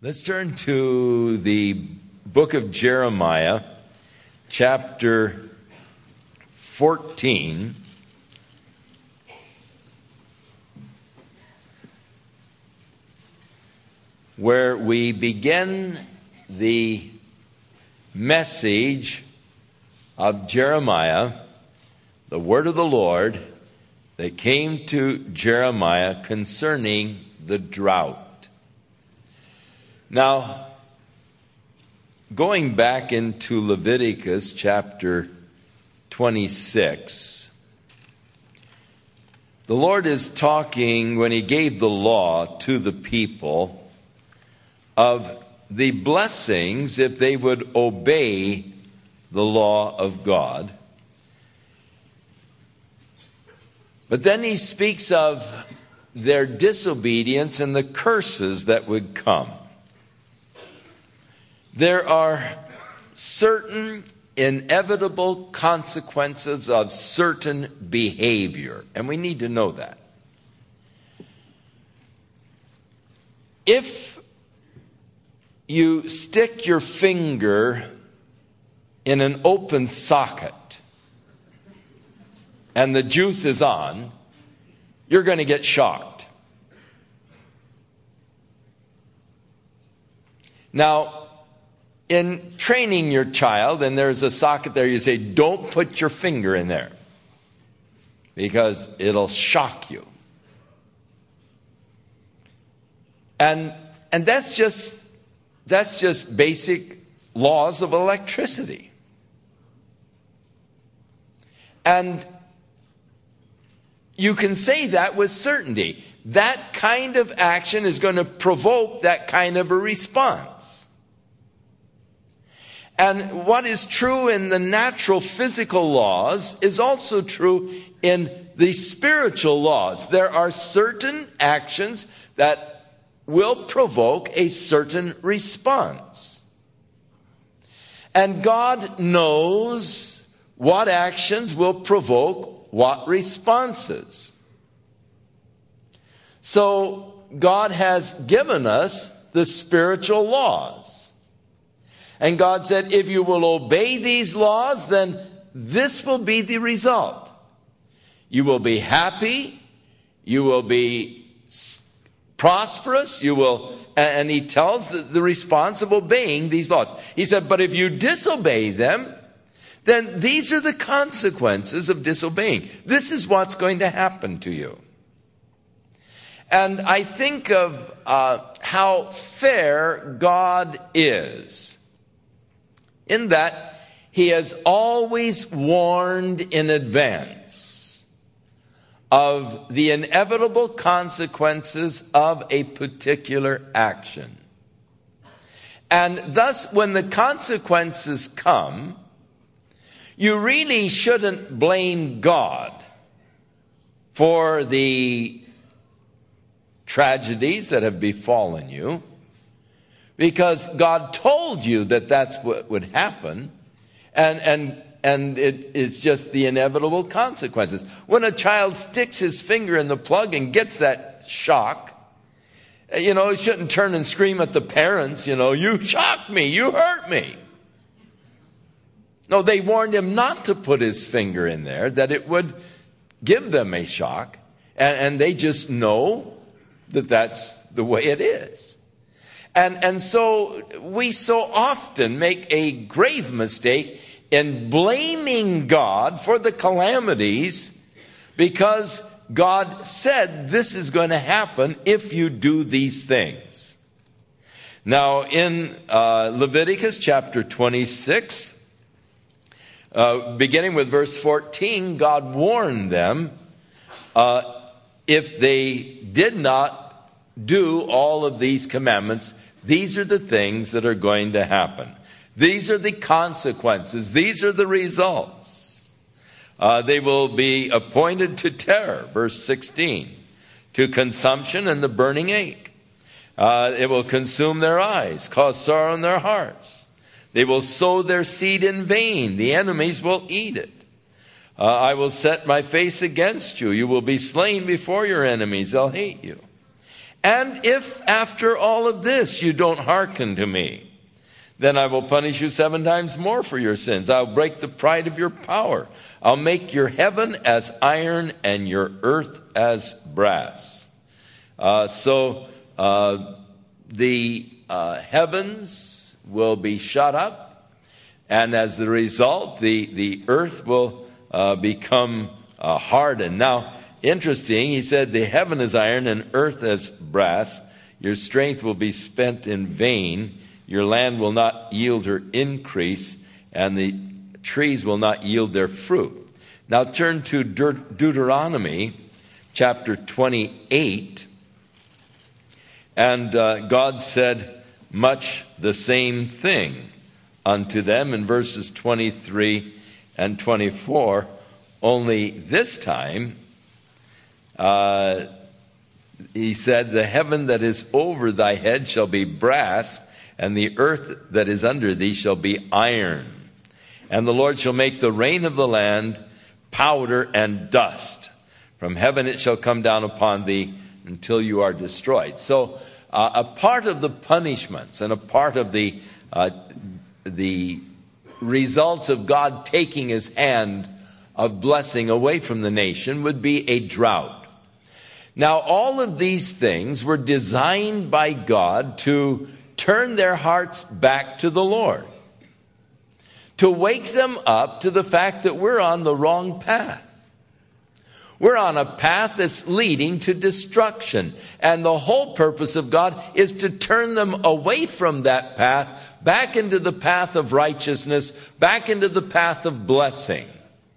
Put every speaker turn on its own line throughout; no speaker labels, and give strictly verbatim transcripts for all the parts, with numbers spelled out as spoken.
Let's turn to the book of Jeremiah, chapter fourteen. Where we begin the message of Jeremiah, the word of the Lord that came to Jeremiah concerning the drought. Now, going back into Leviticus chapter twenty-six, the Lord is talking, when he gave the law to the people, of the blessings if they would obey the law of God. But then he speaks of their disobedience and the curses that would come. There are certain inevitable consequences of certain behavior, and we need to know that. If you stick your finger in an open socket and the juice is on, you're going to get shocked. Now, in training your child, and there's a socket there, you say, don't put your finger in there because it'll shock you. And and that's just that's just basic laws of electricity. And you can say that with certainty. That kind of action is going to provoke that kind of a response. And what is true in the natural physical laws is also true in the spiritual laws. There are certain actions that will provoke a certain response. And God knows what actions will provoke what responses. So God has given us the spiritual laws. And God said, if you will obey these laws, then this will be the result. You will be happy. You will be prosperous. You will, and he tells the, the response of obeying these laws. He said, but if you disobey them, then these are the consequences of disobeying. This is what's going to happen to you. And I think of uh, how fair God is, in that he has always warned in advance of the inevitable consequences of a particular action. And thus, when the consequences come, you really shouldn't blame God for the tragedies that have befallen you, because God told you that that's what would happen, and and and it is just the inevitable consequences. When a child sticks his finger in the plug and gets that shock, you know, he shouldn't turn and scream at the parents, you know, you shocked me, you hurt me. No, they warned him not to put his finger in there, that it would give them a shock, and, and they just know that that's the way it is. And, and so we so often make a grave mistake in blaming God for the calamities because God said this is going to happen if you do these things. Now, in uh, Leviticus chapter twenty-six, uh, beginning with verse fourteen, God warned them uh, if they did not do all of these commandments, these are the things that are going to happen. These are the consequences. These are the results. Uh, they will be appointed to terror, verse sixteen, to consumption and the burning ache. Uh, it will consume their eyes, cause sorrow in their hearts. They will sow their seed in vain. The enemies will eat it. Uh, I will set my face against you. You will be slain before your enemies. They'll hate you. And if after all of this you don't hearken to me, then I will punish you seven times more for your sins. I'll break the pride of your power. I'll make your heaven as iron and your earth as brass. Uh, so uh, the uh, heavens will be shut up, and as a result, the, the earth will uh, become uh, hardened. Now, interesting, he said, the heaven is iron and earth as brass. Your strength will be spent in vain. Your land will not yield her increase, and the trees will not yield their fruit. Now turn to Deut- Deuteronomy chapter twenty-eight. And uh, God said much the same thing unto them in verses twenty-three and twenty-four. Only this time, uh, he said, the heaven that is over thy head shall be brass, and the earth that is under thee shall be iron. And the Lord shall make the rain of the land powder and dust. From heaven it shall come down upon thee until you are destroyed. So uh, a part of the punishments and a part of the uh, the results of God taking his hand of blessing away from the nation would be a drought. Now, all of these things were designed by God to turn their hearts back to the Lord, to wake them up to the fact that we're on the wrong path. We're on a path that's leading to destruction. And the whole purpose of God is to turn them away from that path, back into the path of righteousness, back into the path of blessing.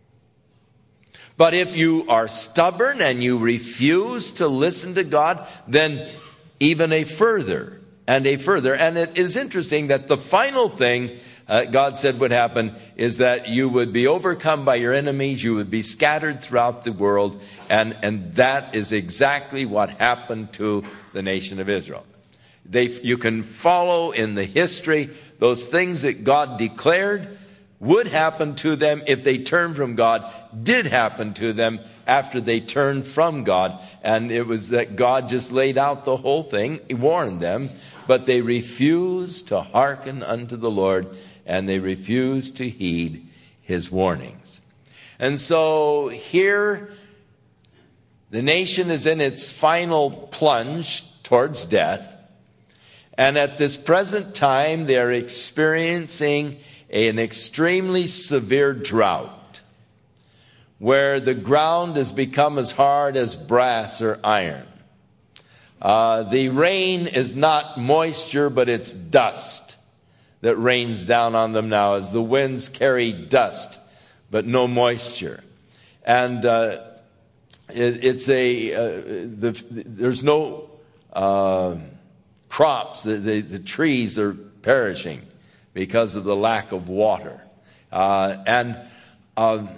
But if you are stubborn and you refuse to listen to God, then even a further and a further. And it is interesting that the final thing uh, God said would happen is that you would be overcome by your enemies. You would be scattered throughout the world. And, and that is exactly what happened to the nation of Israel. They, you can follow in the history those things that God declared would happen to them if they turned from God, did happen to them after they turned from God. And it was that God just laid out the whole thing. He warned them, but they refused to hearken unto the Lord, and they refused to heed his warnings. And so here, the nation is in its final plunge towards death. And at this present time, they're experiencing an extremely severe drought where the ground has become as hard as brass or iron. Uh, the rain is not moisture, but it's dust that rains down on them now as the winds carry dust, but no moisture. And uh, it, it's a, uh, the, there's no uh, crops. The, the, the trees are perishing because of the lack of water. Uh, and uh,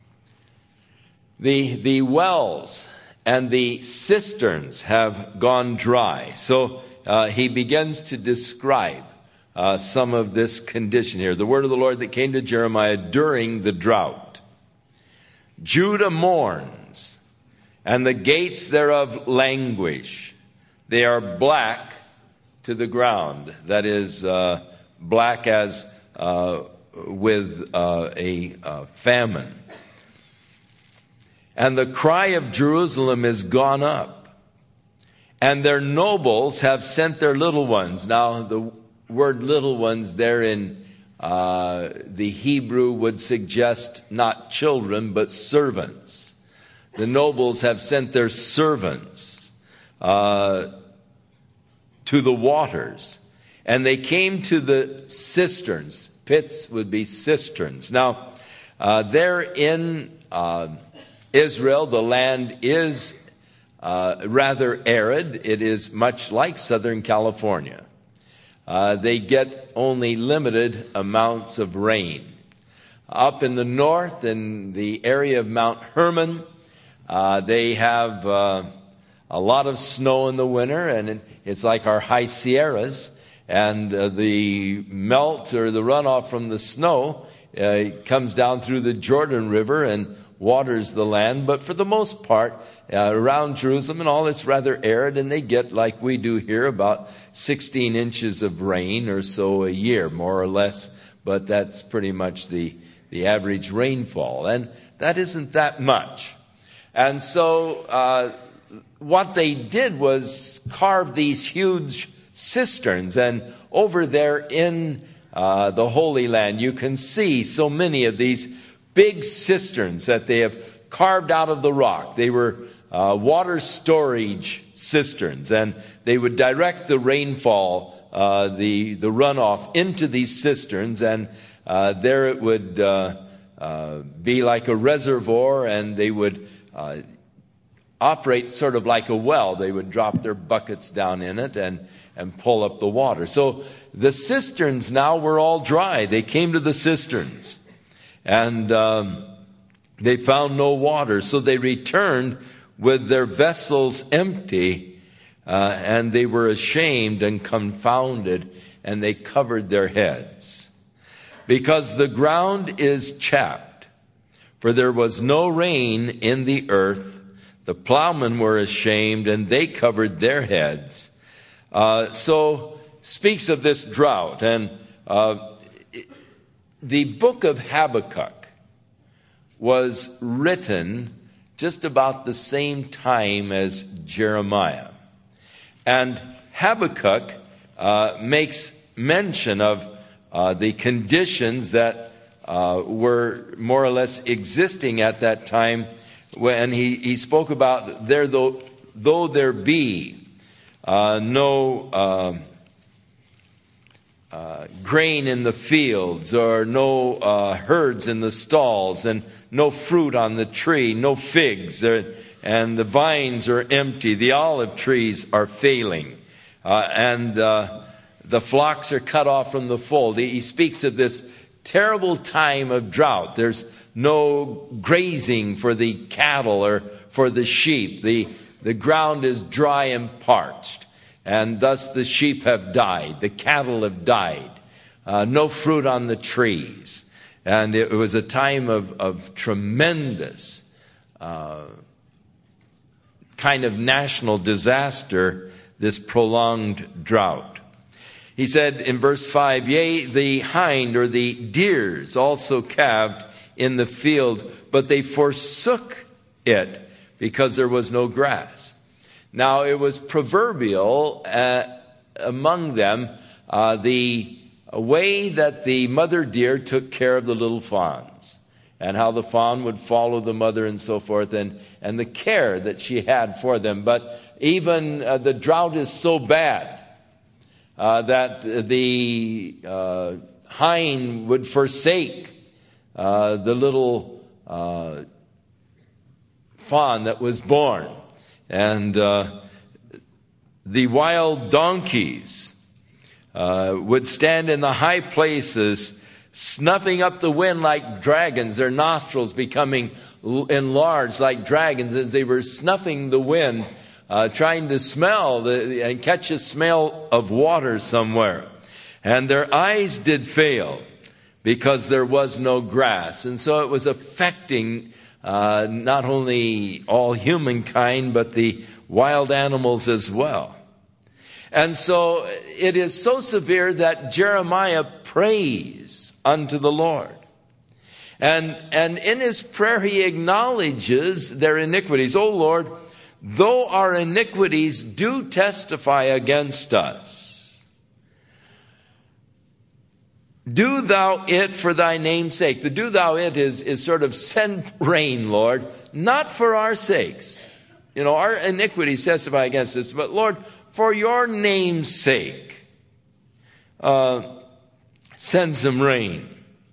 the, the wells and the cisterns have gone dry. So uh, he begins to describe uh, some of this condition here. The word of the Lord that came to Jeremiah during the drought. Judah mourns, and the gates thereof languish. They are black to the ground. That is uh, black as uh, with uh, a uh, famine. And the cry of Jerusalem is gone up, and their nobles have sent their little ones. Now, the word little ones there in uh, the Hebrew would suggest not children, but servants. The nobles have sent their servants uh, to the waters, and they came to the cisterns. Pits would be cisterns. Now, uh, there in uh, Israel, the land is uh, rather arid. It is much like Southern California. Uh, they get only limited amounts of rain. Up in the north, in the area of Mount Hermon, uh, they have uh, a lot of snow in the winter, and it's like our high Sierras. And uh, the melt or the runoff from the snow uh, comes down through the Jordan River and waters the land. But for the most part, uh, around Jerusalem and all, it's rather arid, and they get, like we do here, about sixteen inches of rain or so a year, more or less. But that's pretty much the, the average rainfall. And that isn't that much. And so uh, what they did was carve these huge cisterns. And over there in uh, the Holy Land, you can see so many of these big cisterns that they have carved out of the rock. They were uh, water storage cisterns, and they would direct the rainfall, uh, the, the runoff into these cisterns, and uh, there it would uh, uh, be like a reservoir, and they would uh, operate sort of like a well. They would drop their buckets down in it and, and pull up the water. So the cisterns now were all dry. They came to the cisterns, and um, they found no water. So they returned with their vessels empty, uh, and they were ashamed and confounded, and they covered their heads. Because the ground is chapped, for there was no rain in the earth. The plowmen were ashamed, and they covered their heads. Uh, so speaks of this drought. And uh, the book of Habakkuk was written just about the same time as Jeremiah. And Habakkuk uh, makes mention of uh, the conditions that uh, were more or less existing at that time, when he, he spoke about there though, though there be uh, no uh, uh, grain in the fields, or no uh, herds in the stalls, and no fruit on the tree, no figs, or, and the vines are empty, the olive trees are failing, uh, and uh, the flocks are cut off from the fold. He, he speaks of this terrible time of drought. There's no grazing for the cattle or for the sheep. The, the ground is dry and parched, and thus the sheep have died. The cattle have died. Uh, no fruit on the trees. And it was a time of, of tremendous uh, kind of national disaster, this prolonged drought. He said in verse five, yea, the hind or the deers also calved in the field, but they forsook it because there was no grass. Now it was proverbial uh, among them uh, the way that the mother deer took care of the little fawns, and how the fawn would follow the mother and so forth, and, and the care that she had for them. But even uh, the drought is so bad uh, that the uh, hind would forsake Uh, the little uh, fawn that was born. And uh, the wild donkeys uh, would stand in the high places, snuffing up the wind like dragons, their nostrils becoming enlarged like dragons as they were snuffing the wind, uh, trying to smell the, and catch a smell of water somewhere. And their eyes did fail, because there was no grass. And so it was affecting uh, not only all humankind, but the wild animals as well. And so it is so severe that Jeremiah prays unto the Lord. And, and in his prayer he acknowledges their iniquities. O Lord, though our iniquities do testify against us, do thou it for thy name's sake. The do thou it is, is sort of send rain, Lord, not for our sakes. You know, our iniquities testify against us, but Lord, for your name's sake, uh, send some rain.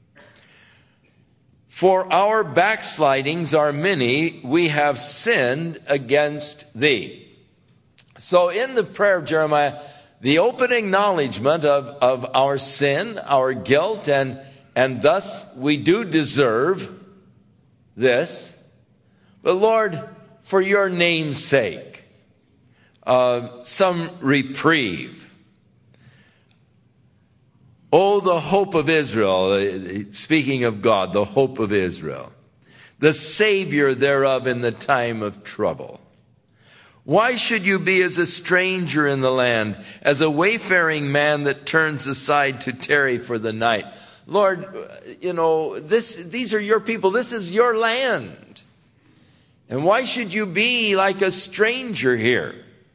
For our backslidings are many, we have sinned against thee. So in the prayer of Jeremiah, the open acknowledgement of, of our sin, our guilt, and, and thus we do deserve this. But Lord, for your name's sake, uh, some reprieve. Oh, the hope of Israel, speaking of God, the hope of Israel. the Savior thereof in the time of trouble. Why should you be as a stranger in the land, as a wayfaring man that turns aside to tarry for the night? Lord, you know, this, these are your people. This is your land. And why should you be like a stranger here?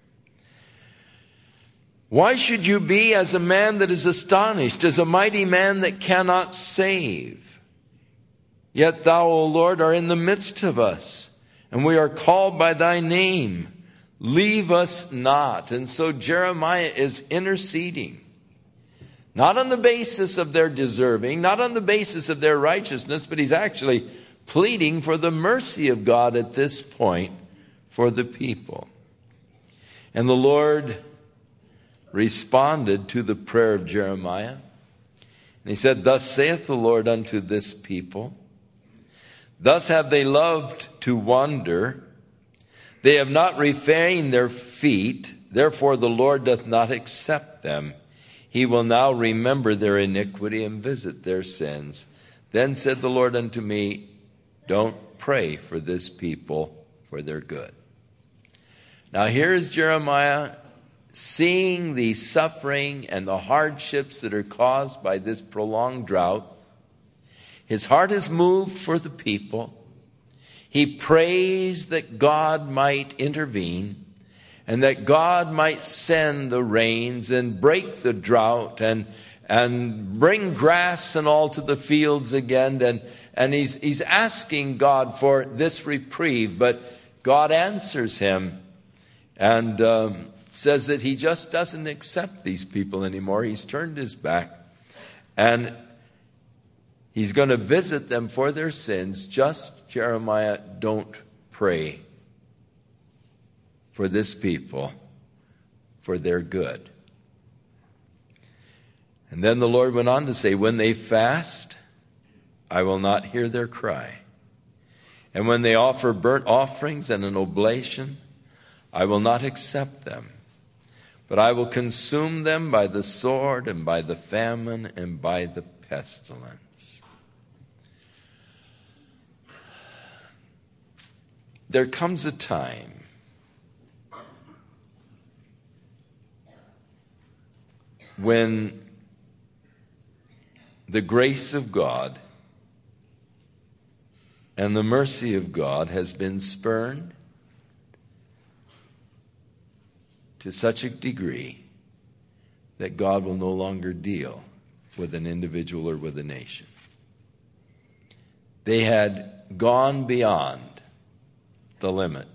Why should you be as a man that is astonished, as a mighty man that cannot save? Yet thou, O Lord, are in the midst of us, and we are called by thy name. Leave us not. And so Jeremiah is interceding. Not on the basis of their deserving, not on the basis of their righteousness, but he's actually pleading for the mercy of God at this point for the people. And the Lord responded to the prayer of Jeremiah. And he said, Thus saith the Lord unto this people, thus have they loved to wander. They have not refrained their feet. Therefore the Lord doth not accept them. He will now remember their iniquity and visit their sins. Then said the Lord unto me, Don't pray for this people for their good. Now here is Jeremiah seeing the suffering and the hardships that are caused by this prolonged drought. His heart is moved for the people. He prays that God might intervene and that God might send the rains and break the drought and and bring grass and all to the fields again. And, and he's, he's asking God for this reprieve, but God answers him and um, says that he just doesn't accept these people anymore. He's turned his back and he's going to visit them for their sins. Just, Jeremiah, don't pray for this people for their good. And then the Lord went on to say, When they fast, I will not hear their cry. And when they offer burnt offerings and an oblation, I will not accept them. But I will consume them by the sword and by the famine and by the pestilence. There comes a time when the grace of God and the mercy of God has been spurned to such a degree that God will no longer deal with an individual or with a nation. They had gone beyond the limit.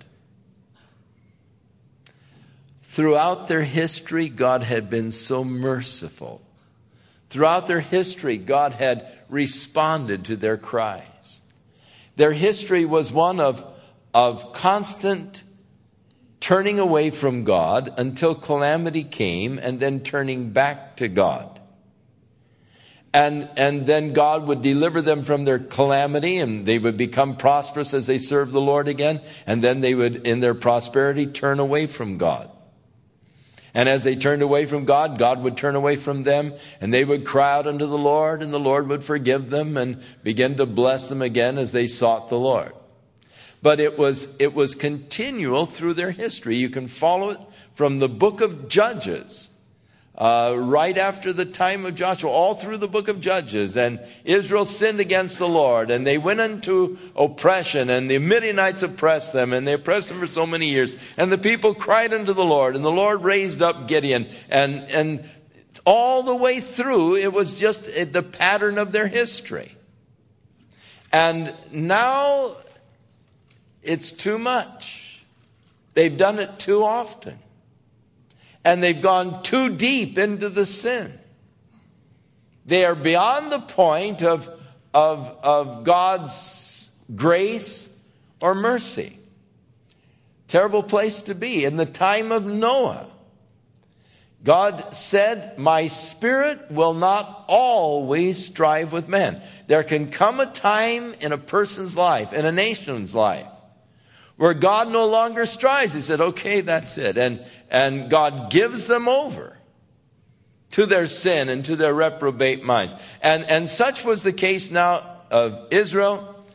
Throughout their history, God had been so merciful. Throughout their history, God had responded to their cries. Their history was one of, of constant turning away from God until calamity came, and then turning back to God. And, and then God would deliver them from their calamity, and they would become prosperous as they served the Lord again. And then they would, in their prosperity, turn away from God. And as they turned away from God, God would turn away from them, and they would cry out unto the Lord, and the Lord would forgive them and begin to bless them again as they sought the Lord. But it was, it was continual through their history. You can follow it from the book of Judges, uh, right after the time of Joshua, all through the book of Judges. And Israel sinned against the Lord, and they went into oppression, and the Midianites oppressed them, and they oppressed them for so many years. And the people cried unto the Lord, and the Lord raised up Gideon. And, and all the way through, it was just the pattern of their history. And now it's too much. They've done it too often. And they've gone too deep into the sin. They are beyond the point of, of, of God's grace or mercy. Terrible place to be. In the time of Noah, God said, My spirit will not always strive with men. There can come a time in a person's life, in a nation's life, where God no longer strives. He said, okay, that's it. And, and God gives them over to their sin and to their reprobate minds. And, and such was the case now of Israel.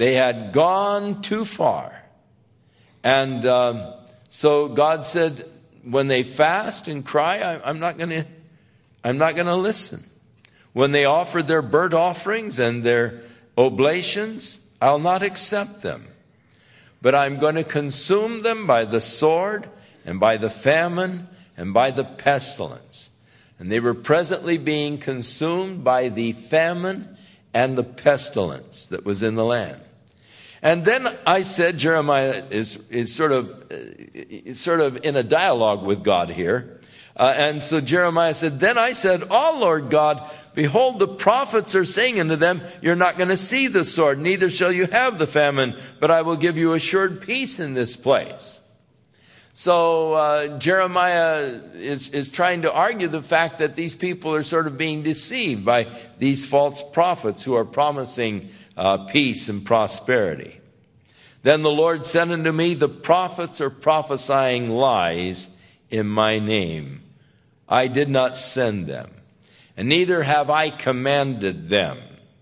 They had gone too far. And um, so God said, when they fast and cry, I, I'm not going to I'm not going to listen. When they offered their burnt offerings and their oblations, I'll not accept them. But I'm going to consume them by the sword and by the famine and by the pestilence. And they were presently being consumed by the famine and the pestilence that was in the land. And then I said, Jeremiah is, is sort of, is sort of in a dialogue with God here. Uh, and so Jeremiah said, then I said, oh, Lord God, behold, the prophets are saying unto them, you're not going to see the sword, neither shall you have the famine, but I will give you assured peace in this place. So uh, Jeremiah is, is trying to argue the fact that these people are sort of being deceived by these false prophets who are promising uh, peace and prosperity. Then the Lord said unto me, the prophets are prophesying lies in my name. I did not send them, and neither have I commanded them.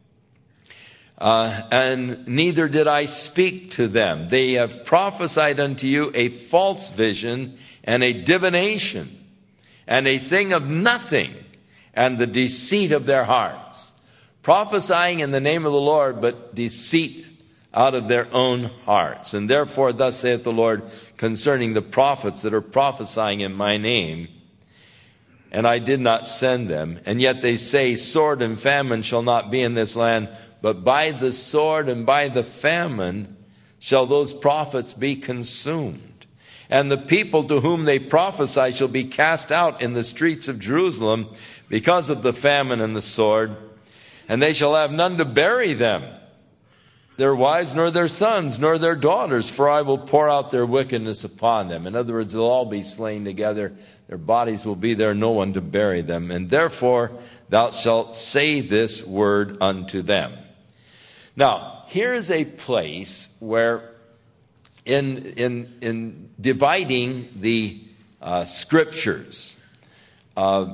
Uh, and neither did I speak to them. They have prophesied unto you a false vision and a divination and a thing of nothing and the deceit of their hearts. Prophesying in the name of the Lord, but deceit out of their own hearts. And therefore, thus saith the Lord concerning the prophets that are prophesying in my name, and I did not send them. And yet they say, sword and famine shall not be in this land, but by the sword and by the famine shall those prophets be consumed. And the people to whom they prophesy shall be cast out in the streets of Jerusalem because of the famine and the sword, and they shall have none to bury them, their wives, nor their sons, nor their daughters, for I will pour out their wickedness upon them. In other words, they'll all be slain together. Their bodies will be there, no one to bury them. And therefore thou shalt say this word unto them. Now, here's a place where in, in, in dividing the uh, scriptures, uh,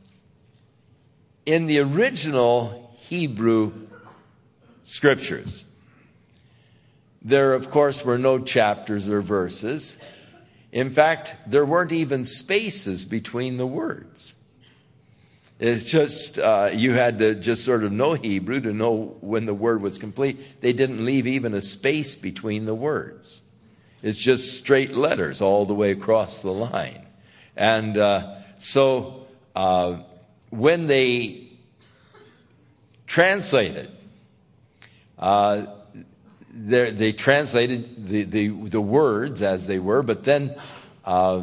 in the original Hebrew scriptures, there, of course, were no chapters or verses. In fact, there weren't even spaces between the words. It's just, uh, you had to just sort of know Hebrew to know when the word was complete. They didn't leave even a space between the words. It's just straight letters all the way across the line. And uh, so uh, when they translated, uh, They, they translated the, the, the words as they were, but then uh,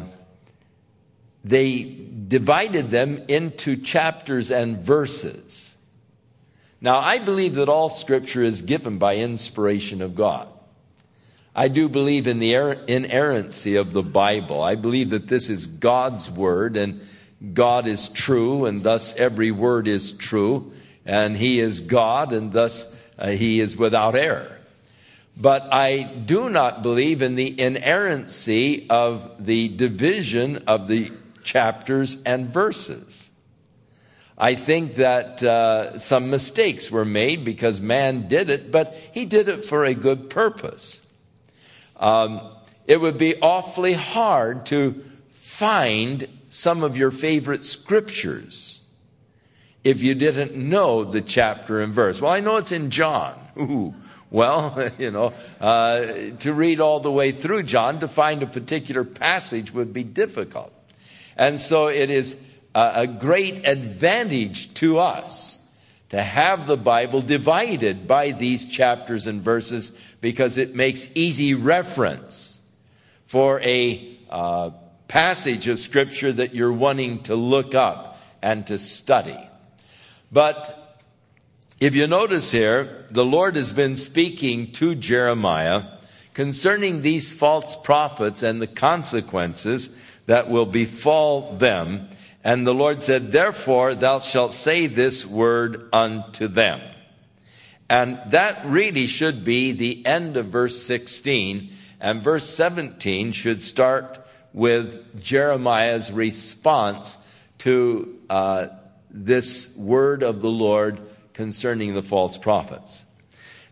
they divided them into chapters and verses. Now, I believe that all Scripture is given by inspiration of God. I do believe in the inerrancy of the Bible. I believe that this is God's Word, and God is true, and thus every word is true, and He is God, and thus uh, He is without error. But I do not believe in the inerrancy of the division of the chapters and verses. I think that uh, some mistakes were made because man did it, but he did it for a good purpose. Um, it would be awfully hard to find some of your favorite scriptures if you didn't know the chapter and verse. Well, I know it's in John. Ooh. Well, you know, uh, to read all the way through John, to find a particular passage would be difficult. And so it is a, a great advantage to us to have the Bible divided by these chapters and verses, because it makes easy reference for a uh, passage of Scripture that you're wanting to look up and to study. But if you notice here, the Lord has been speaking to Jeremiah concerning these false prophets and the consequences that will befall them. And the Lord said, therefore thou shalt say this word unto them. And that really should be the end of verse sixteen. And verse seventeen should start with Jeremiah's response to uh, this word of the Lord concerning the false prophets.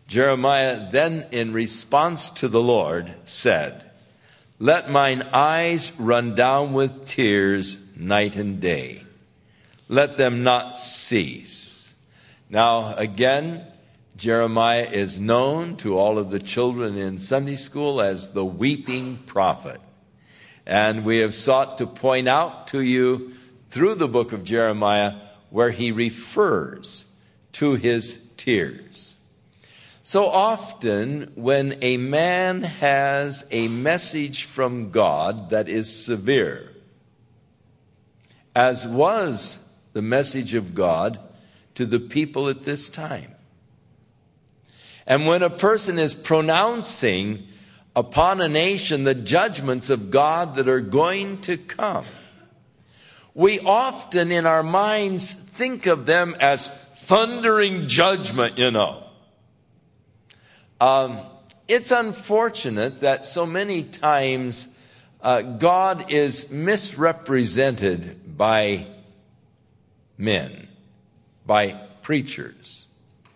Jeremiah then, in response to the Lord, said, "Let mine eyes run down with tears night and day. Let them not cease." Now, again, Jeremiah is known to all of the children in Sunday school as the weeping prophet. And we have sought to point out to you through the book of Jeremiah where he refers to his tears. So often when a man has a message from God that is severe, as was the message of God to the people at this time, and when a person is pronouncing upon a nation the judgments of God that are going to come, we often in our minds think of them as thundering judgment, you know. Um, it's unfortunate that so many times uh, God is misrepresented by men, by preachers,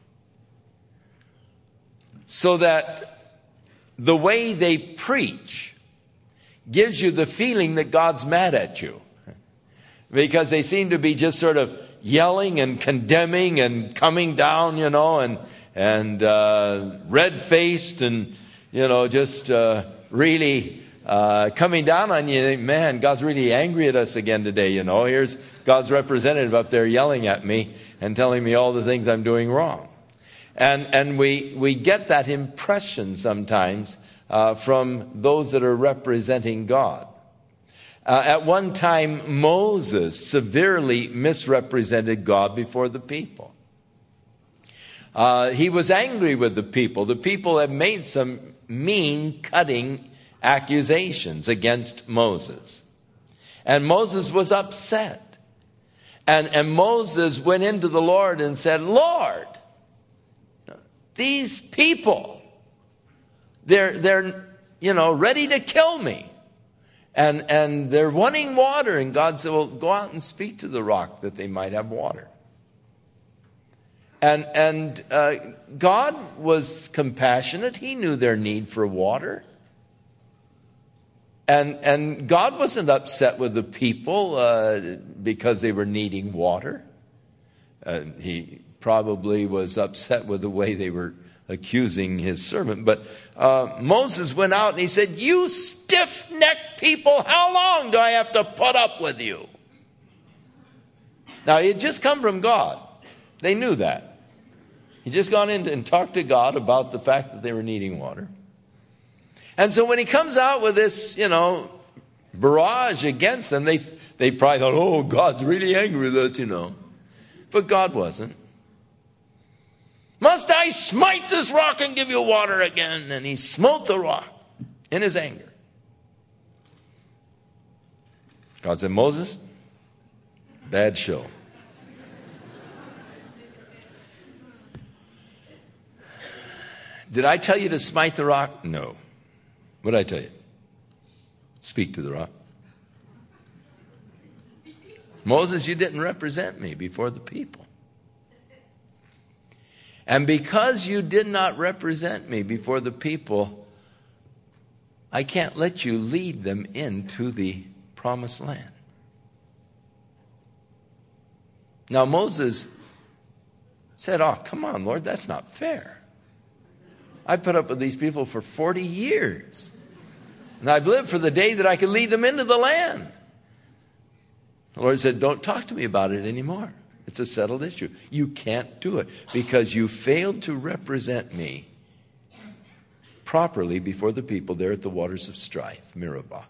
so that the way they preach gives you the feeling that God's mad at you, because they seem to be just sort of yelling and condemning and coming down, you know, and and uh, red-faced and, you know, just uh, really uh, coming down on you. Man, God's really angry at us again today, you know. Here's God's representative up there yelling at me and telling me all the things I'm doing wrong. And and we, we get that impression sometimes uh, from those that are representing God. Uh, at one time, Moses severely misrepresented God before the people. Uh, he was angry with the people. The people had made some mean, cutting accusations against Moses. And Moses was upset. And, and Moses went into the Lord and said, "Lord, these people, they're, they're, you know, ready to kill me. And, and they're wanting water." And God said, "Well, go out and speak to the rock that they might have water." And, and uh, God was compassionate. He knew their need for water. And, and God wasn't upset with the people uh, because they were needing water. Uh, he probably was upset with the way they were accusing his servant. But uh, Moses went out and he said, "You stiff-necked people, how long do I have to put up with you?" Now, he had just come from God. They knew that. He'd just gone in and talked to God about the fact that they were needing water. And so when he comes out with this, you know, barrage against them, they, they probably thought, "Oh, God's really angry with us, you know." But God wasn't. "Must I smite this rock and give you water again?" And he smote the rock in his anger. God said, "Moses, bad show. Did I tell you to smite the rock? No. What did I tell you? Speak to the rock. Moses, you didn't represent me before the people. And because you did not represent me before the people, I can't let you lead them into the promised land." Now Moses said, "Oh, come on, Lord, that's not fair. I put up with these people for forty years. And I've lived for the day that I can lead them into the land." The Lord said, "Don't talk to me about it anymore. It's a settled issue. You can't do it because you failed to represent me properly before the people there at the waters of strife, Meribah."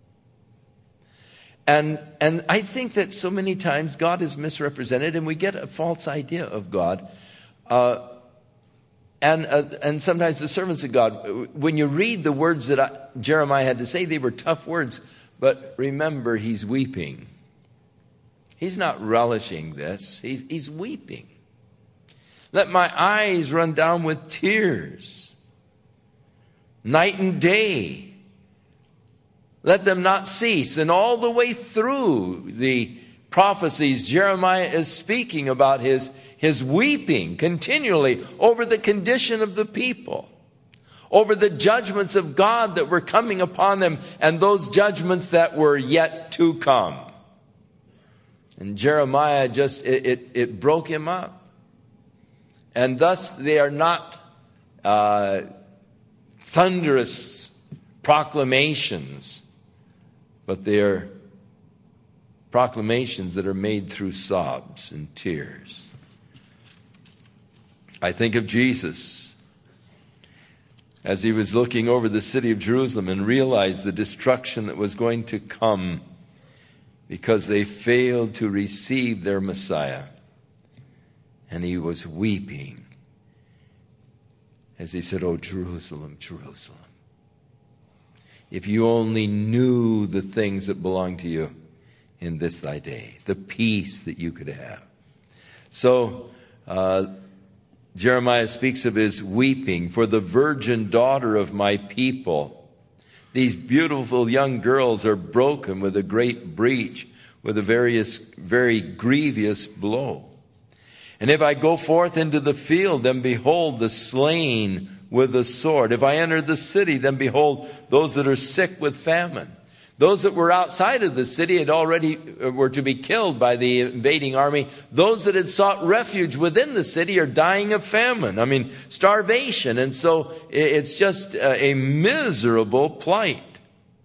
And, and I think that so many times God is misrepresented and we get a false idea of God. Uh, and, uh, and sometimes the servants of God, when you read the words that I, Jeremiah had to say, they were tough words. But remember, he's weeping. He's not relishing this. He's, he's weeping. "Let my eyes run down with tears, night and day. Let them not cease." And all the way through the prophecies, Jeremiah is speaking about his, his weeping continually over the condition of the people, over the judgments of God that were coming upon them, and those judgments that were yet to come. And Jeremiah just, it, it, it broke him up. And thus they are not uh, thunderous proclamations, but they are proclamations that are made through sobs and tears. I think of Jesus as he was looking over the city of Jerusalem and realized the destruction that was going to come because they failed to receive their Messiah. And he was weeping as he said, "Oh, Jerusalem, Jerusalem, if you only knew the things that belong to you in this thy day, the peace that you could have." So uh, Jeremiah speaks of his weeping for the virgin daughter of my people. These beautiful young girls are broken with a great breach, with a various, very grievous blow. And if I go forth into the field, then behold the slain with the sword. If I enter the city, then behold those that are sick with famine. Those that were outside of the city had already were to be killed by the invading army. Those that had sought refuge within the city are dying of famine. I mean, starvation. And so it's just a miserable plight.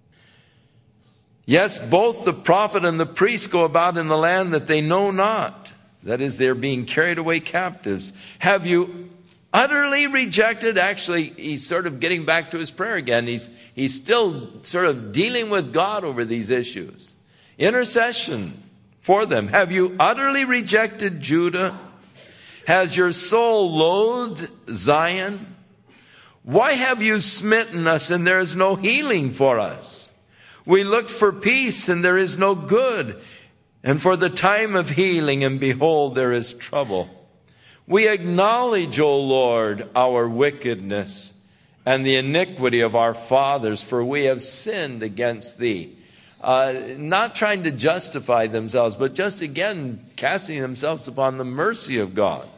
Yes, both the prophet and the priest go about in the land that they know not. That is, they're being carried away captives. Have you utterly rejected? Actually, he's sort of getting back to his prayer again. He's, he's still sort of dealing with God over these issues. Intercession for them. Have you utterly rejected Judah? Has your soul loathed Zion? Why have you smitten us and there is no healing for us? We looked for peace and there is no good, and for the time of healing, and behold, there is trouble. We acknowledge, O Lord, our wickedness and the iniquity of our fathers, for we have sinned against thee. Uh, not trying to justify themselves, but just again casting themselves upon the mercy of God.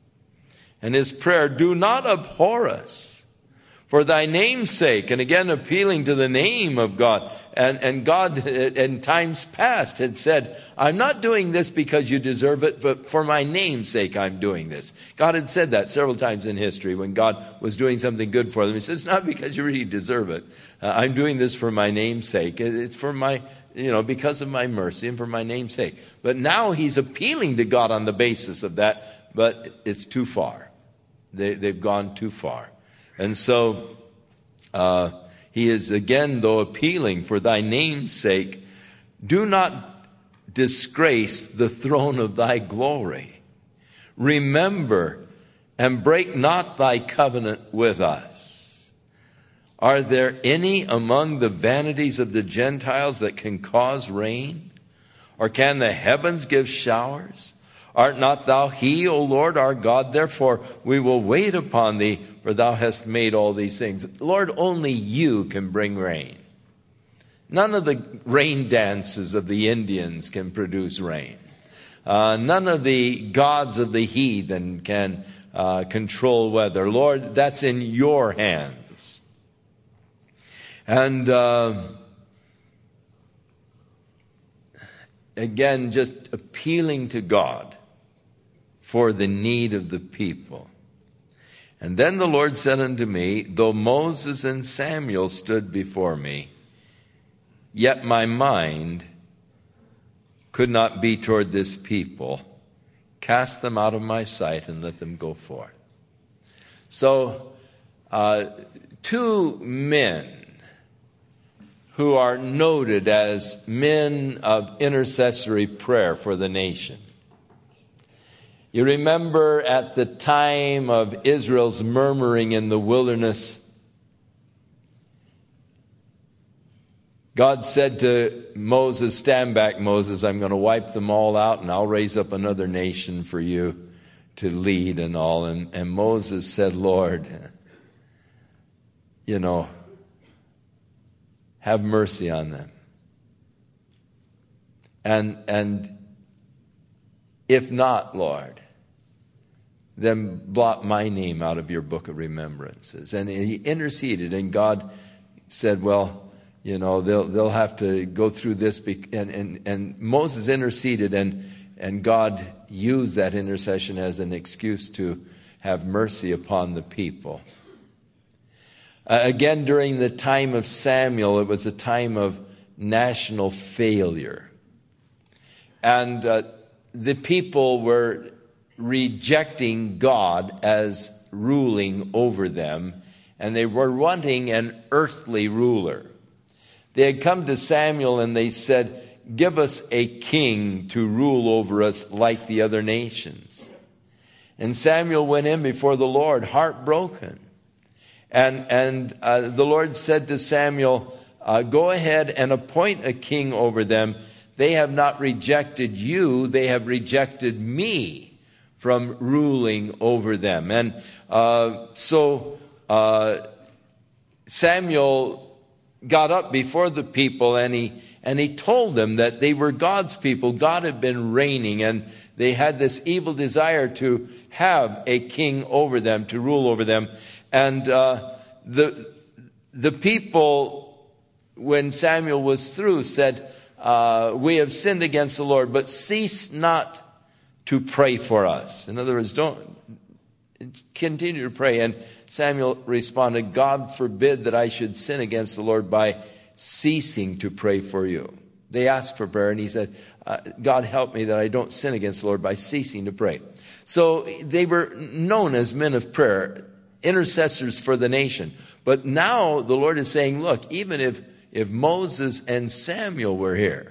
And his prayer, do not abhor us for thy name's sake, and again appealing to the name of God. And, and God in times past had said, I'm not doing this because you deserve it, but for my name's sake I'm doing this. God had said that several times in history when God was doing something good for them. He says, it's not because you really deserve it. Uh, I'm doing this for my name's sake. It's for my, you know, because of my mercy and for my name's sake. But now he's appealing to God on the basis of that, but it's too far. They, they've gone too far. And so uh, he is again, though, appealing for thy name's sake, do not disgrace the throne of thy glory. Remember and break not thy covenant with us. Are there any among the vanities of the Gentiles that can cause rain? Or can the heavens give showers? Art not thou he, O Lord our God? Therefore we will wait upon thee, for thou hast made all these things. Lord, only you can bring rain. None of the rain dances of the Indians can produce rain. Uh, none of the gods of the heathen can uh, control weather. Lord, that's in your hands. And uh, again, just appealing to God for the need of the people. And then the Lord said unto me, though Moses and Samuel stood before me, yet my mind could not be toward this people. Cast them out of my sight and let them go forth. So, uh, two men who are noted as men of intercessory prayer for the nation. You remember at the time of Israel's murmuring in the wilderness, God said to Moses, stand back, Moses, I'm going to wipe them all out and I'll raise up another nation for you to lead and all. And, and Moses said, Lord, you know, have mercy on them. And, and If not, Lord, then blot my name out of your book of remembrances. And he interceded, and God said, well, you know, they'll they'll have to go through this. And, and, and Moses interceded, and, and God used that intercession as an excuse to have mercy upon the people. Uh, again, during the time of Samuel, it was a time of national failure. And uh, the people were rejecting God as ruling over them, and they were wanting an earthly ruler. They had come to Samuel and they said, give us a king to rule over us like the other nations. And Samuel went in before the Lord, heartbroken. And, and uh, the Lord said to Samuel, uh, go ahead and appoint a king over them. They have not rejected you, they have rejected me from ruling over them. And uh, so uh, Samuel got up before the people, and he and he told them that they were God's people. God had been reigning, and they had this evil desire to have a king over them, to rule over them. And uh, the the people, when Samuel was through, said, uh, we have sinned against the Lord, but cease not to pray for us. In other words, don't continue to pray. And Samuel responded, God forbid that I should sin against the Lord by ceasing to pray for you. They asked for prayer, and he said, uh, God help me that I don't sin against the Lord by ceasing to pray. So they were known as men of prayer, intercessors for the nation. But now the Lord is saying, look, even if, if Moses and Samuel were here,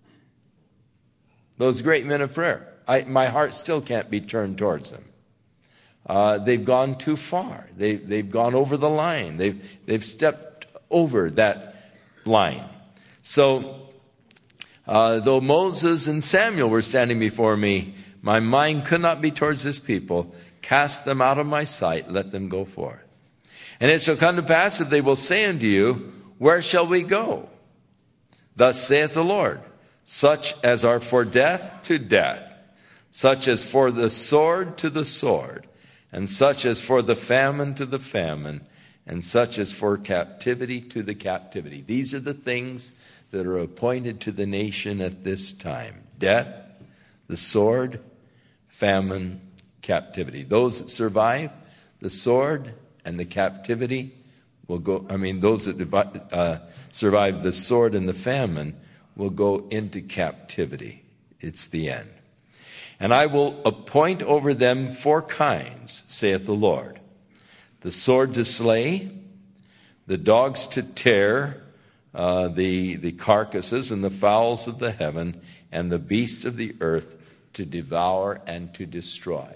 those great men of prayer, I, my heart still can't be turned towards them. Uh, they've gone too far. They, they've gone over the line. They've, they've stepped over that line. So, uh, though Moses and Samuel were standing before me, my mind could not be towards this people. Cast them out of my sight. Let them go forth. And it shall come to pass, if they will say unto you, where shall we go? Thus saith the Lord, such as are for death to death, such as for the sword to the sword, and such as for the famine to the famine, and such as for captivity to the captivity. These are the things that are appointed to the nation at this time. Death, the sword, famine, captivity. Those that survive the sword and the captivity will go, I mean, those that uh, survive the sword and the famine will go into captivity. It's the end. And I will appoint over them four kinds, saith the Lord. The sword to slay, the dogs to tear, uh, the, the carcasses and the fowls of the heaven, and the beasts of the earth to devour and to destroy.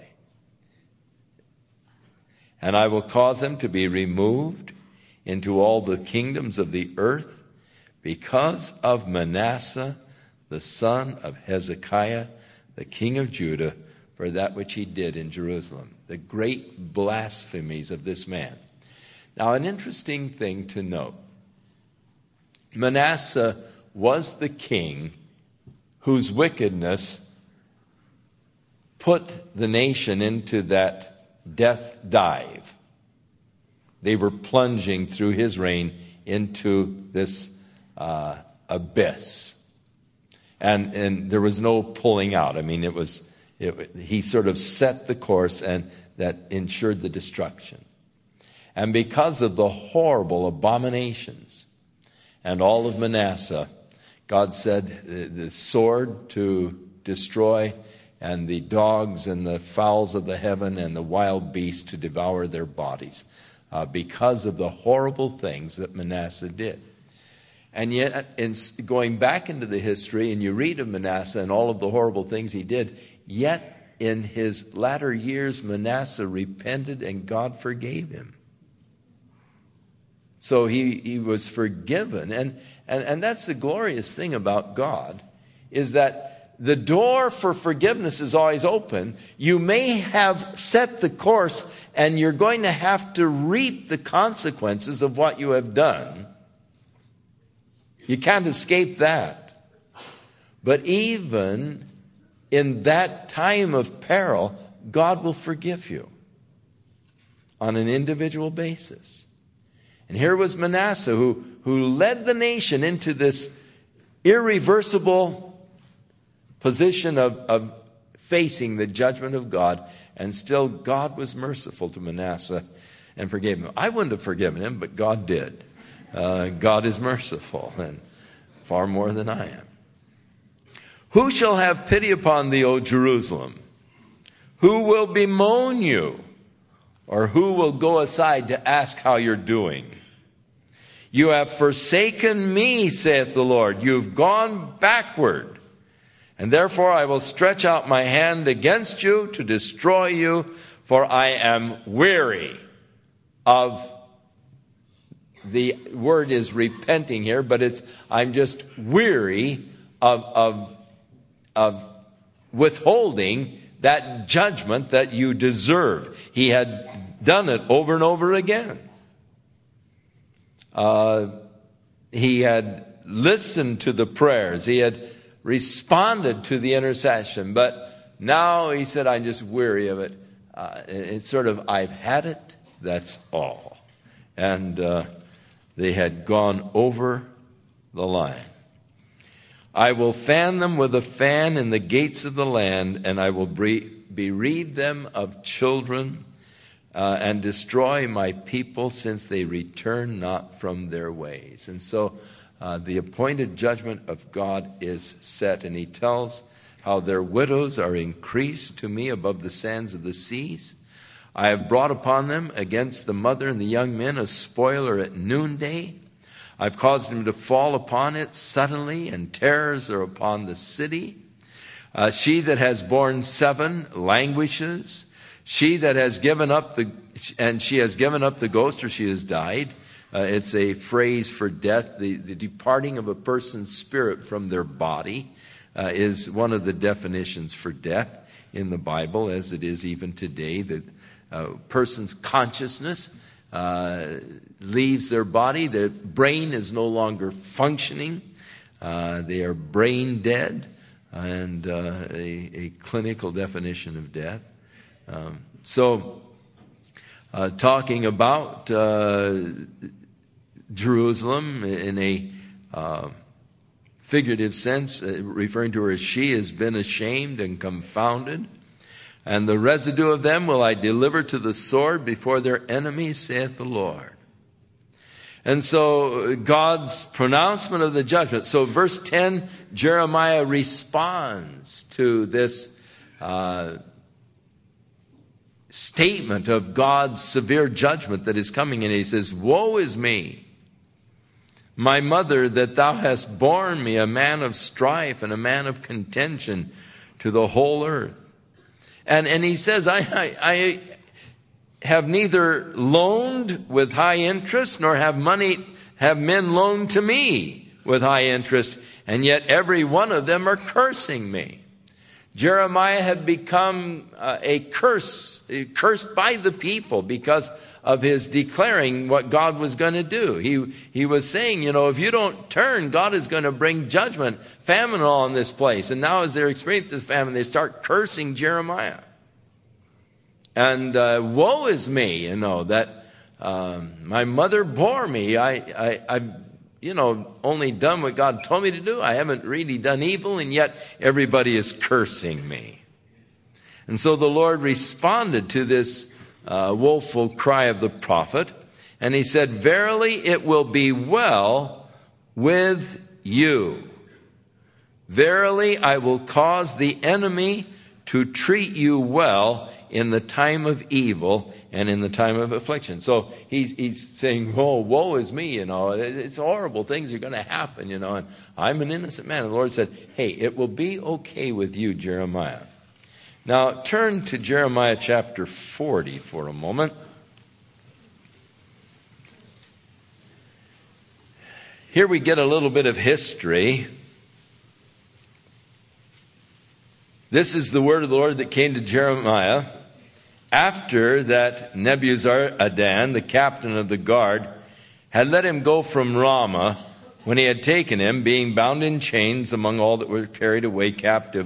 And I will cause them to be removed into all the kingdoms of the earth because of Manasseh, the son of Hezekiah, the king of Judah, for that which he did in Jerusalem. The great blasphemies of this man. Now, an interesting thing to note. Manasseh was the king whose wickedness put the nation into that death dive. They were plunging through his reign into this uh, abyss. And and there was no pulling out. I mean, it was it, he sort of set the course, and that ensured the destruction. And because of the horrible abominations and all of Manasseh, God said the, the sword to destroy, and the dogs and the fowls of the heaven and the wild beasts to devour their bodies, uh, because of the horrible things that Manasseh did. And yet, in going back into the history, and you read of Manasseh and all of the horrible things he did, yet in his latter years, Manasseh repented and God forgave him. So he, he was forgiven. And, and, and that's the glorious thing about God, is that the door for forgiveness is always open. You may have set the course, and you're going to have to reap the consequences of what you have done. You can't escape that. But even in that time of peril, God will forgive you on an individual basis. And here was Manasseh who, who led the nation into this irreversible position of, of facing the judgment of God, and still God was merciful to Manasseh and forgave him. I wouldn't have forgiven him, but God did. Uh, God is merciful, and far more than I am. Who shall have pity upon thee, O Jerusalem? Who will bemoan you? Or who will go aside to ask how you're doing? You have forsaken me, saith the Lord. You've gone backward. And therefore I will stretch out my hand against you to destroy you, for I am weary of, the word is repenting here, but it's, I'm just weary of, of, of withholding that judgment that you deserve. He had done it over and over again. Uh, he had listened to the prayers. He had responded to the intercession. But now he said, I'm just weary of it. Uh, it's sort of, I've had it, that's all. And uh, they had gone over the line. I will fan them with a fan in the gates of the land, and I will bereave them of children uh, and destroy my people, since they return not from their ways. And so uh, the appointed judgment of God is set, and he tells how their widows are increased to me above the sands of the seas. I have brought upon them against the mother and the young men a spoiler at noonday. I've caused him to fall upon it suddenly, and terrors are upon the city. Uh, she that has borne seven languishes. She that has given up the, and she has given up the ghost, or she has died. Uh, it's a phrase for death. The, the departing of a person's spirit from their body uh, is one of the definitions for death in the Bible, as it is even today. The uh, person's consciousness Uh, leaves their body. Their brain is no longer functioning. Uh, they are brain dead, and uh, a, a clinical definition of death. Um, so, uh, talking about uh, Jerusalem in a uh, figurative sense, uh, referring to her as she has been ashamed and confounded. And the residue of them will I deliver to the sword before their enemies, saith the Lord. And so God's pronouncement of the judgment. So verse ten, Jeremiah responds to this uh, statement of God's severe judgment that is coming. And he says, woe is me, my mother, that thou hast borne me, a man of strife and a man of contention to the whole earth. And, and he says, I, I, I have neither loaned with high interest, nor have money, have men loaned to me with high interest, and yet every one of them are cursing me. Jeremiah had become uh, a curse, cursed by the people because of his declaring what God was going to do. He, he was saying, you know, if you don't turn, God is going to bring judgment, famine on this place. And now as they're experiencing this famine, they start cursing Jeremiah. And uh, woe is me, you know, that um, my mother bore me. I, I, I've, you know, only done what God told me to do. I haven't really done evil, and yet everybody is cursing me. And so the Lord responded to this uh, woeful cry of the prophet, and he said, verily it will be well with you. Verily I will cause the enemy to treat you well in the time of evil and in the time of affliction. So he's, he's saying, oh, woe is me, you know, it's horrible things are going to happen, you know, and I'm an innocent man. And the Lord said, hey, it will be okay with you, Jeremiah. Now turn to Jeremiah chapter forty for a moment. Here we get a little bit of history. This is the word of the Lord that came to Jeremiah after that Nebuzaradan, the captain of the guard, had let him go from Ramah, when he had taken him, being bound in chains among all that were carried away captive of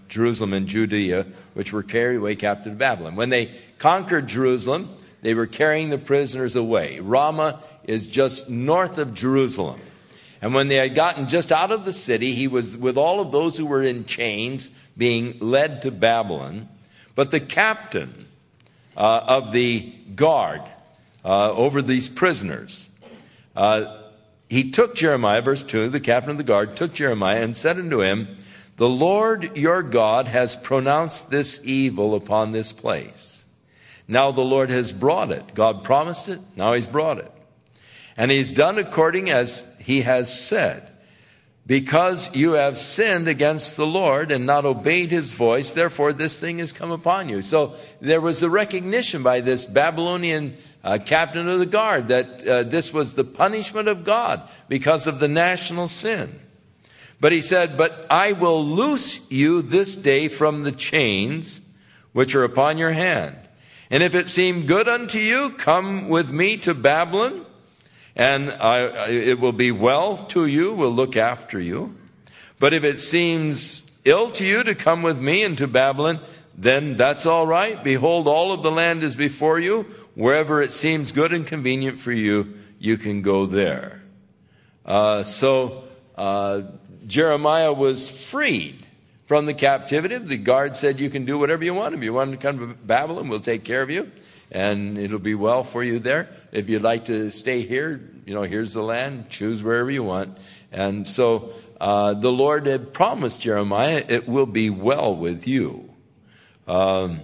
Jerusalem and Judea, which were carried away captive to Babylon. When they conquered Jerusalem, they were carrying the prisoners away. Ramah is just north of Jerusalem. And when they had gotten just out of the city, he was with all of those who were in chains being led to Babylon. But the captain uh, of the guard uh, over these prisoners, uh, he took Jeremiah, verse two, the captain of the guard took Jeremiah and said unto him, the Lord your God has pronounced this evil upon this place. Now the Lord has brought it. God promised it. Now he's brought it. And he's done according as he has said. Because you have sinned against the Lord and not obeyed his voice, therefore this thing has come upon you. So there was a recognition by this Babylonian uh, captain of the guard that uh, this was the punishment of God because of the national sin. But he said, but I will loose you this day from the chains which are upon your hand. And if it seem good unto you, come with me to Babylon, and I, it will be well to you, will look after you. But if it seems ill to you to come with me into Babylon, then that's all right. Behold, all of the land is before you. Wherever it seems good and convenient for you, you can go there. Uh, so uh, Jeremiah was freed from the captivity. The guard said, you can do whatever you want. If you want to come to Babylon, we'll take care of you, and it'll be well for you there. If you'd like to stay here, you know, here's the land. Choose wherever you want. And so uh, the Lord had promised Jeremiah, it will be well with you. Um,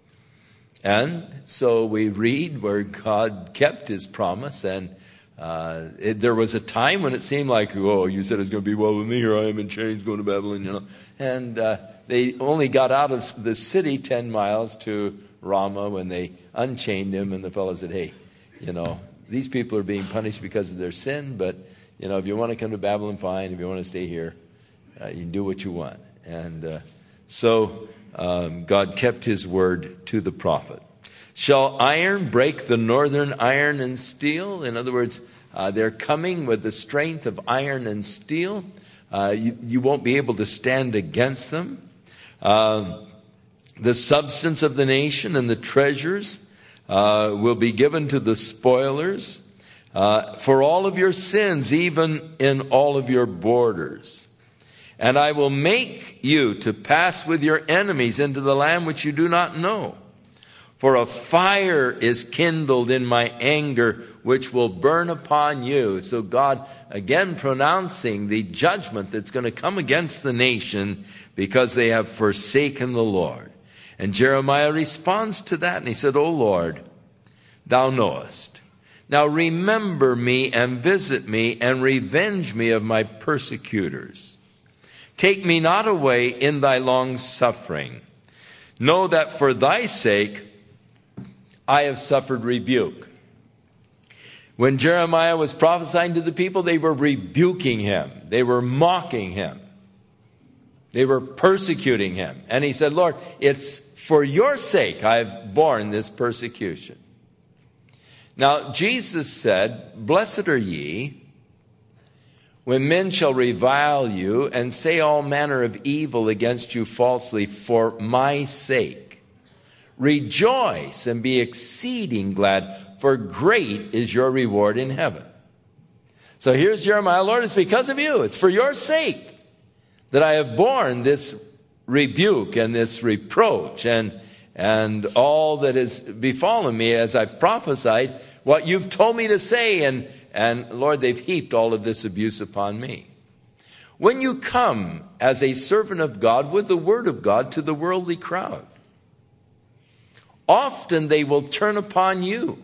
and so we read where God kept his promise, and Uh, it, there was a time when it seemed like, oh, you said it's going to be well with me. Here I am in chains going to Babylon, you know. And uh, they only got out of the city ten miles to Ramah when they unchained him. And the fellow said, hey, you know, these people are being punished because of their sin. But, you know, if you want to come to Babylon, fine. If you want to stay here, uh, you can do what you want. And uh, so um, God kept his word to the prophet. Shall iron break the northern iron and steel? In other words, uh, they're coming with the strength of iron and steel. Uh, you, you won't be able to stand against them. Uh, the substance of the nation and the treasures uh, will be given to the spoilers. Uh, for all of your sins, even in all of your borders. And I will make you to pass with your enemies into the land which you do not know. For a fire is kindled in my anger, which will burn upon you. So God, again, pronouncing the judgment that's going to come against the nation because they have forsaken the Lord. And Jeremiah responds to that, and he said, O Lord, thou knowest. Now remember me and visit me and revenge me of my persecutors. Take me not away in thy long suffering. Know that for thy sake I have suffered rebuke. When Jeremiah was prophesying to the people, they were rebuking him. They were mocking him. They were persecuting him. And he said, Lord, it's for your sake I've borne this persecution. Now, Jesus said, blessed are ye when men shall revile you and say all manner of evil against you falsely for my sake. Rejoice and be exceeding glad, for great is your reward in heaven. So here's Jeremiah, Lord, it's because of you. It's for your sake that I have borne this rebuke and this reproach and, and all that has befallen me as I've prophesied, what you've told me to say. And, and Lord, they've heaped all of this abuse upon me. When you come as a servant of God with the word of God to the worldly crowd, often they will turn upon you.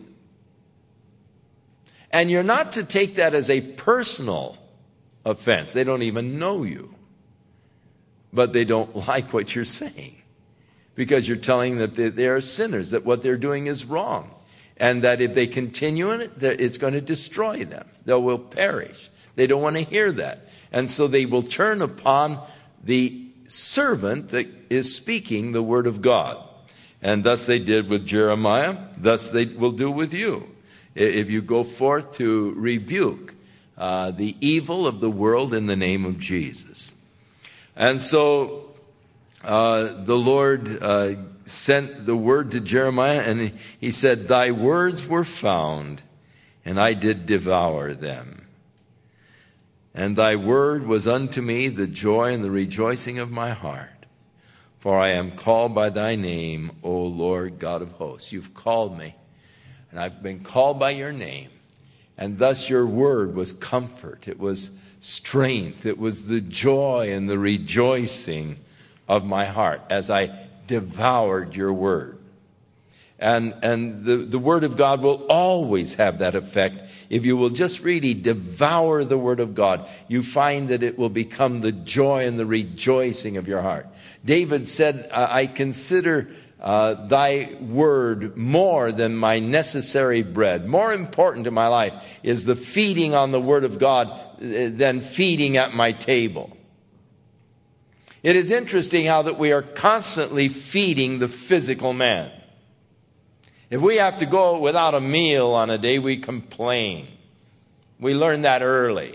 And you're not to take that as a personal offense. They don't even know you. But they don't like what you're saying. Because you're telling them that they are sinners, that what they're doing is wrong. And that if they continue in it, it's going to destroy them. They will perish. They don't want to hear that. And so they will turn upon the servant that is speaking the word of God. And thus they did with Jeremiah. Thus they will do with you. If you go forth to rebuke uh, the evil of the world in the name of Jesus. And so uh, the Lord uh, sent the word to Jeremiah, and he, he said, "Thy words were found, and I did devour them. And thy word was unto me the joy and the rejoicing of my heart. For I am called by thy name, O Lord God of hosts." You've called me, and I've been called by your name. And thus your word was comfort. It was strength. It was the joy and the rejoicing of my heart as I devoured your word. And, and the, the word of God will always have that effect. If you will just really devour the word of God, you find that it will become the joy and the rejoicing of your heart. David said, I consider uh, thy word more than my necessary bread. More important to my life is the feeding on the word of God than feeding at my table. It is interesting how that we are constantly feeding the physical man. If we have to go without a meal on a day, we complain. We learn that early.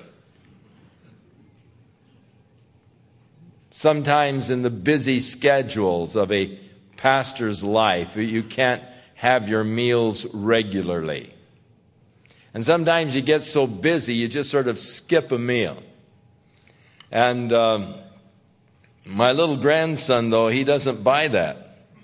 Sometimes in the busy schedules of a pastor's life, you can't have your meals regularly. And sometimes you get so busy, you just sort of skip a meal. And um, my little grandson, though, he doesn't buy that.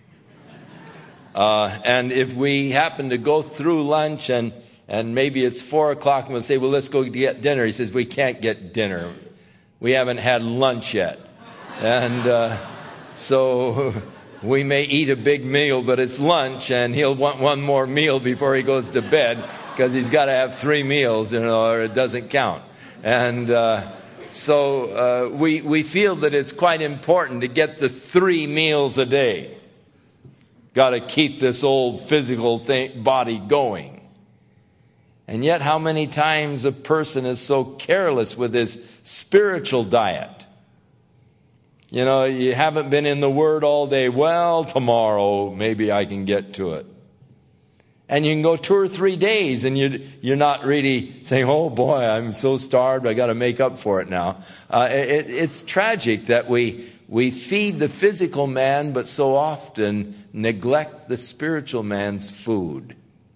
Uh, and if we happen to go through lunch and, and maybe it's four o'clock and we'll say, well, let's go get dinner. He says, we can't get dinner. We haven't had lunch yet. And uh, so we may eat a big meal, but it's lunch, and he'll want one more meal before he goes to bed because he's got to have three meals, you know, or it doesn't count. And uh, so uh, we, we feel that it's quite important to get the three meals a day. Got to keep this old physical thing, body going. And yet how many times a person is so careless with his spiritual diet? You know, you haven't been in the Word all day. Well, tomorrow maybe I can get to it. And you can go two or three days and you, you're not really saying, oh boy, I'm so starved, I got to make up for it now. Uh, it, it's tragic that we... We feed the physical man, but so often neglect the spiritual man's food.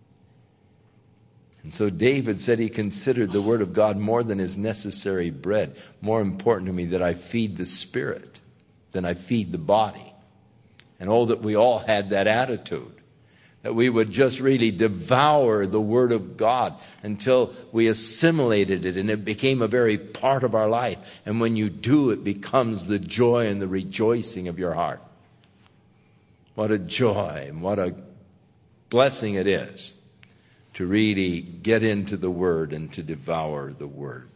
And so David said he considered the word of God more than his necessary bread. More important to me that I feed the spirit than I feed the body. And oh, that we all had that attitude. That we would just really devour the word of God until we assimilated it and it became a very part of our life. And when you do, it becomes the joy and the rejoicing of your heart. What a joy and what a blessing it is to really get into the word and to devour the word.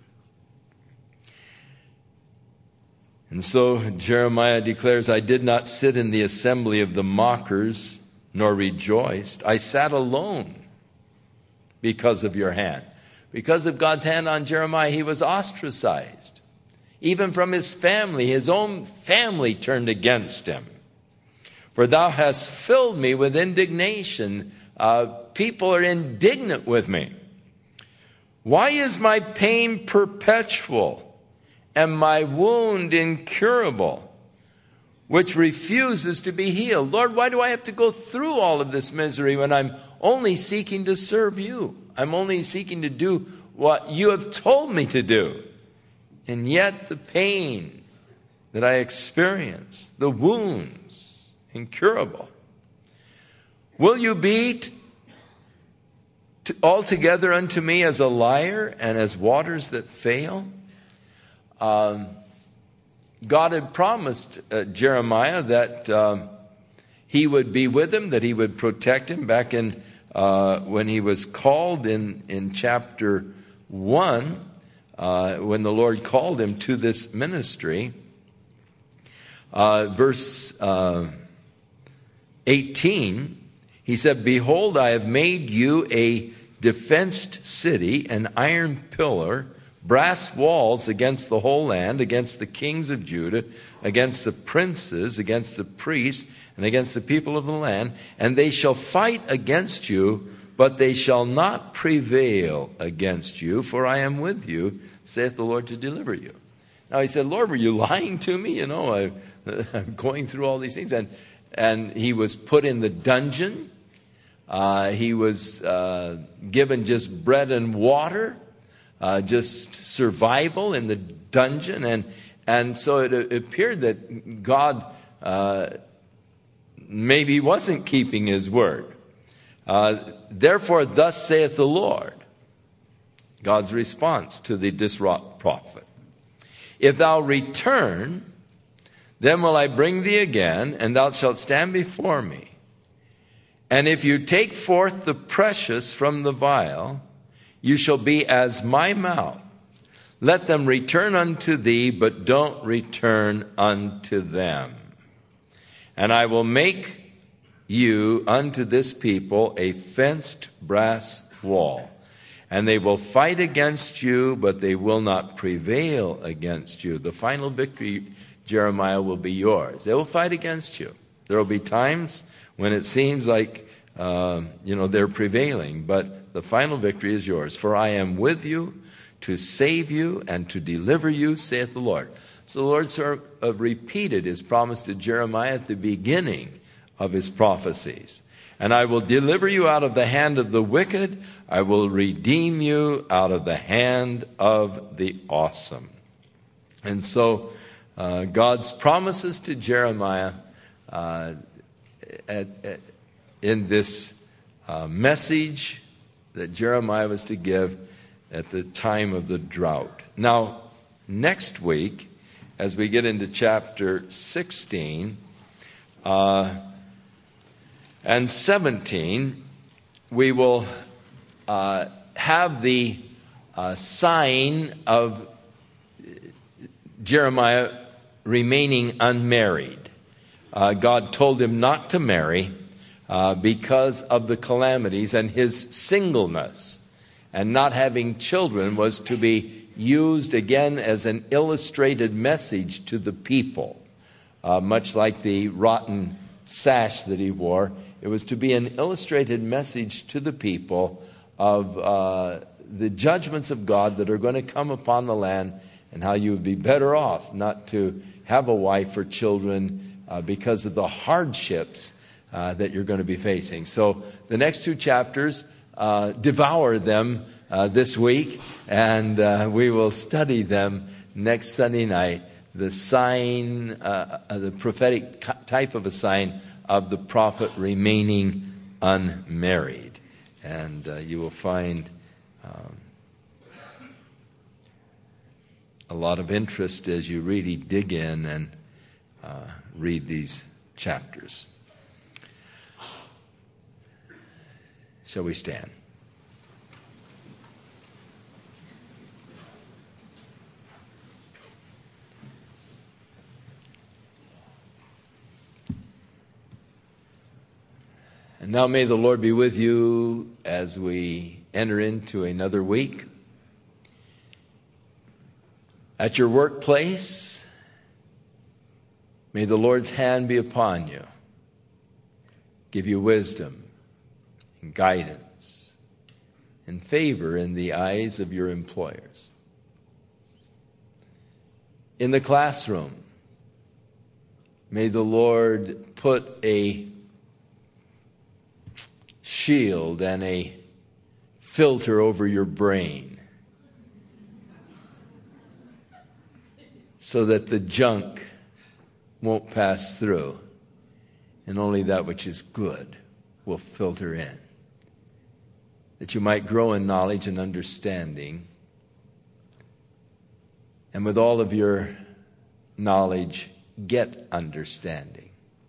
And so Jeremiah declares, I did not sit in the assembly of the mockers, nor rejoiced. I sat alone because of your hand. Because of God's hand on Jeremiah, he was ostracized. Even from his family, his own family turned against him. For thou hast filled me with indignation. Uh, people are indignant with me. Why is my pain perpetual and my wound incurable, which refuses to be healed? Lord, why do I have to go through all of this misery when I'm only seeking to serve you? I'm only seeking to do what you have told me to do. And yet the pain that I experience, the wounds, incurable. Will you be t- t- altogether unto me as a liar and as waters that fail? Um... God had promised uh, Jeremiah that um, he would be with him, that he would protect him. Back in uh, when he was called in, in chapter one, uh, when the Lord called him to this ministry, uh, verse uh, eighteen, he said, behold, I have made you a defenced city, an iron pillar, brass walls against the whole land, against the kings of Judah, against the princes, against the priests, and against the people of the land. And they shall fight against you, but they shall not prevail against you, for I am with you, saith the Lord, to deliver you. Now he said, Lord, were you lying to me? You know, I, I'm going through all these things. And, and he was put in the dungeon. Uh, he was uh, given just bread and water, uh, just survival in the dungeon. And, and so it, it appeared that God uh, maybe wasn't keeping his word. Uh, Therefore, thus saith the Lord, God's response to the distraught prophet. If thou return, then will I bring thee again, and thou shalt stand before me. And if you take forth the precious from the vial, you shall be as my mouth. Let them return unto thee, but don't return unto them. And I will make you unto this people a fenced brass wall. And they will fight against you, but they will not prevail against you. The final victory, Jeremiah, will be yours. They will fight against you. There will be times when it seems like, uh, you know, they're prevailing, but the final victory is yours. For I am with you to save you and to deliver you, saith the Lord. So the Lord sort of repeated his promise to Jeremiah at the beginning of his prophecies. And I will deliver you out of the hand of the wicked. I will redeem you out of the hand of the awesome. And so uh, God's promises to Jeremiah uh, at, at, in this uh, message that Jeremiah was to give at the time of the drought. Now, next week, as we get into chapter sixteen, uh, and seventeen, we will uh, have the uh, sign of Jeremiah remaining unmarried. Uh, God told him not to marry uh, because of the calamities, and his singleness and not having children was to be used again as an illustrated message to the people, uh, much like the rotten sash that he wore. It was to be an illustrated message to the people of uh, the judgments of God that are going to come upon the land, and how you would be better off not to have a wife or children uh, because of the hardships uh, that you're going to be facing. So the next two chapters, uh, devour them uh, this week, and uh, we will study them next Sunday night. The sign, uh, the prophetic type of a sign of the prophet remaining unmarried. And uh, you will find um, a lot of interest as you really dig in and uh, read these chapters. Shall we stand? And now may the Lord be with you as we enter into another week. At your workplace, may the Lord's hand be upon you, give you wisdom and guidance and favor in the eyes of your employers. In the classroom, may the Lord put a shield and a filter over your brain so that the junk won't pass through and only that which is good will filter in. That you might grow in knowledge and understanding, and with all of your knowledge, get understanding.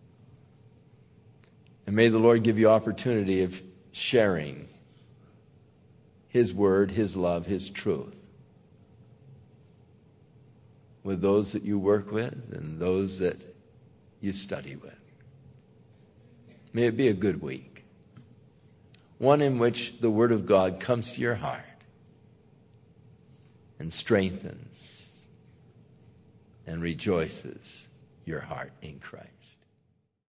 And may the Lord give you opportunity of sharing His word, His love, His truth with those that you work with and those that you study with. May it be a good week, one in which the word of God comes to your heart and strengthens and rejoices your heart in Christ.